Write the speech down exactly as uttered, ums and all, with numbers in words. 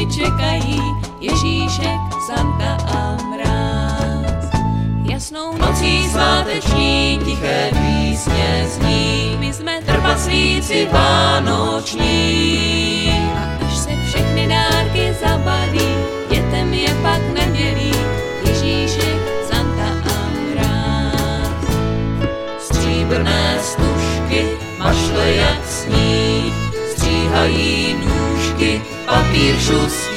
všechny čekají, Ježíšek, Santa a mráz. Jasnou nocí sváteční tiché písně zní, my jsme trpaslíci vánoční. A až se všechny dárky zabalí, dětem je pak nedělí, Ježíšek, Santa a mráz. Stříbrné stužky, mašle jak sníh, stříhají nůžky, papír šus